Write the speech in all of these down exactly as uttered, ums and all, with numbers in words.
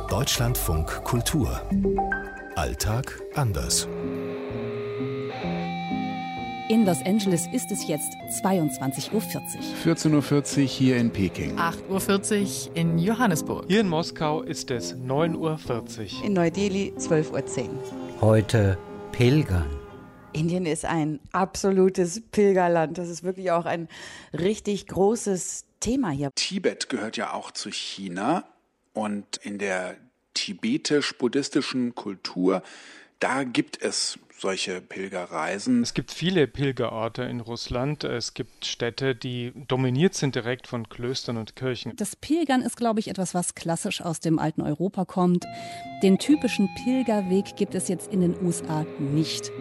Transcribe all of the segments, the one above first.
Deutschlandfunk Kultur. Alltag anders. In Los Angeles ist es jetzt zweiundzwanzig Uhr vierzig. vierzehn Uhr vierzig hier in Peking. acht Uhr vierzig in Johannesburg. Hier in Moskau ist es neun Uhr vierzig. In Neu-Delhi zwölf Uhr zehn. Heute Pilgern. Indien ist ein absolutes Pilgerland. Das ist wirklich auch ein richtig großes Thema hier. Tibet gehört ja auch zu China und in der tibetisch-buddhistischen Kultur, da gibt es solche Pilgerreisen. Es gibt viele Pilgerorte in Russland. Es gibt Städte, die dominiert sind direkt von Klöstern und Kirchen. Das Pilgern ist, glaube ich, etwas, was klassisch aus dem alten Europa kommt. Den typischen Pilgerweg gibt es jetzt in den U S A nicht.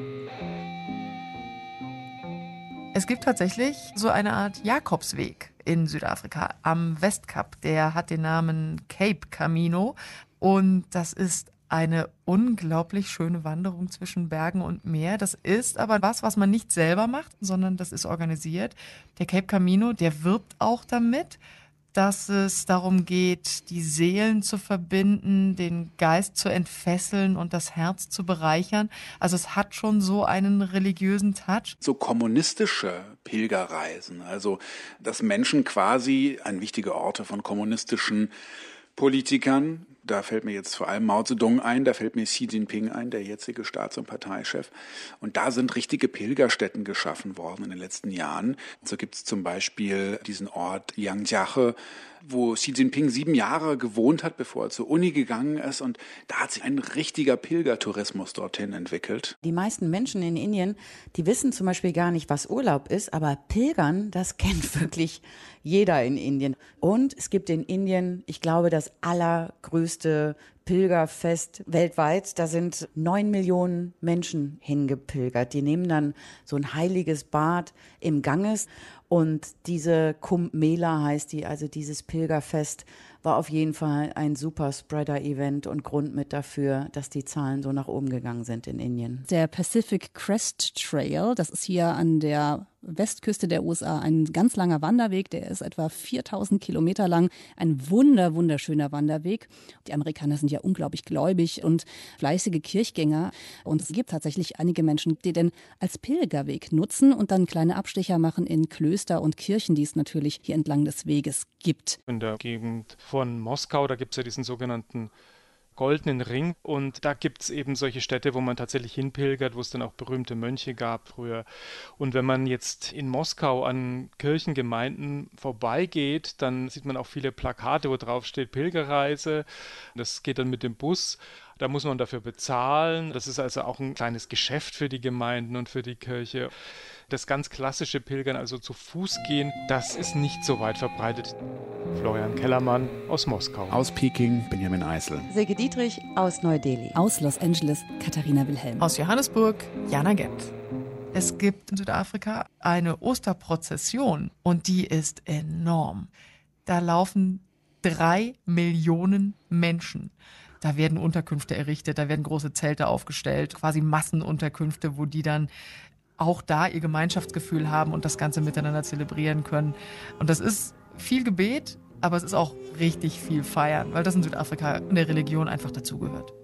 Es gibt tatsächlich so eine Art Jakobsweg in Südafrika am Westkap. Der hat den Namen Cape Camino und das ist eine unglaublich schöne Wanderung zwischen Bergen und Meer. Das ist aber was, was man nicht selber macht, sondern das ist organisiert. Der Cape Camino, der wirbt auch damit, dass es darum geht, die Seelen zu verbinden, den Geist zu entfesseln und das Herz zu bereichern. Also es hat schon so einen religiösen Touch. So kommunistische Pilgerreisen, also dass Menschen quasi an wichtige Orte von kommunistischen Politikern, da fällt mir jetzt vor allem Mao Zedong ein, da fällt mir Xi Jinping ein, der jetzige Staats- und Parteichef. Und da sind richtige Pilgerstätten geschaffen worden in den letzten Jahren. So gibt es zum Beispiel diesen Ort Yangjiahe, wo Xi Jinping sieben Jahre gewohnt hat, bevor er zur Uni gegangen ist. Und da hat sich ein richtiger Pilgertourismus dorthin entwickelt. Die meisten Menschen in Indien, die wissen zum Beispiel gar nicht, was Urlaub ist, aber Pilgern, das kennt wirklich jeder in Indien. Und es gibt in Indien, ich glaube, das allergrößte Pilgerfest weltweit. Da sind neun Millionen Menschen hingepilgert. Die nehmen dann so ein heiliges Bad im Ganges. Und diese Kumbh Mela heißt die, also dieses Pilgerfest, war auf jeden Fall ein super Spreader-Event und Grund mit dafür, dass die Zahlen so nach oben gegangen sind in Indien. Der Pacific Crest Trail, das ist hier an der Westküste der U S A ein ganz langer Wanderweg, der ist etwa viertausend Kilometer lang, ein wunder, wunderschöner Wanderweg. Die Amerikaner sind ja unglaublich gläubig und fleißige Kirchgänger und es gibt tatsächlich einige Menschen, die den als Pilgerweg nutzen und dann kleine Abstecher machen in Klöster und Kirchen, die es natürlich hier entlang des Weges gibt. In der Gegend von Moskau, da gibt es ja diesen sogenannten Goldenen Ring und da gibt es eben solche Städte, wo man tatsächlich hinpilgert, wo es dann auch berühmte Mönche gab früher. Und wenn man jetzt in Moskau an Kirchengemeinden vorbeigeht, dann sieht man auch viele Plakate, wo drauf steht Pilgerreise. Das geht dann mit dem Bus. Da muss man dafür bezahlen. Das ist also auch ein kleines Geschäft für die Gemeinden und für die Kirche. Das ganz klassische Pilgern, also zu Fuß gehen, das ist nicht so weit verbreitet. Florian Kellermann aus Moskau. Aus Peking, Benjamin Eisel. Silke Dietrich aus Neu-Delhi. Aus Los Angeles, Katharina Wilhelm. Aus Johannesburg, Jana Gent. Es gibt in Südafrika eine Osterprozession und die ist enorm. Da laufen drei Millionen Menschen. Da werden Unterkünfte errichtet, da werden große Zelte aufgestellt, quasi Massenunterkünfte, wo die dann auch da ihr Gemeinschaftsgefühl haben und das Ganze miteinander zelebrieren können. Und das ist viel Gebet, aber es ist auch richtig viel Feiern, weil das in Südafrika in der Religion einfach dazugehört.